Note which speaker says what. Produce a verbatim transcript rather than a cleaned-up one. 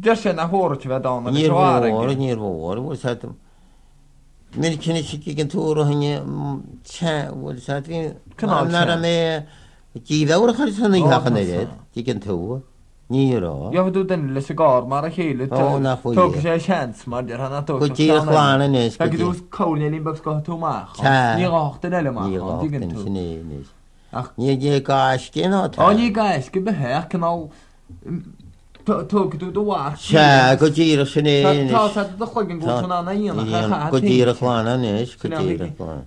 Speaker 1: Dyr sy'n a hwr ti fe don.
Speaker 2: Níor mhór, níor mhór, bhfuil sa mí cinna si cin túra hine bhfuil sa nar a mé díhhar chu sanna hachan éad tí cin tú. Níorá.
Speaker 1: Ja, du den lille cigar mar a chéile tog sé chans mar der han to.
Speaker 2: Go dír chlána nes.
Speaker 1: Tá du cóne lín bag sco túach. Ní áchta eile má.
Speaker 2: Ní dé gáis cin á.
Speaker 1: Á ní gáis go bethe canál tug tú do bhhaach.
Speaker 2: Se go dír sin é.
Speaker 1: Tá do chuigin go túna na íana.
Speaker 2: Go dír chlána nes go dír chlána.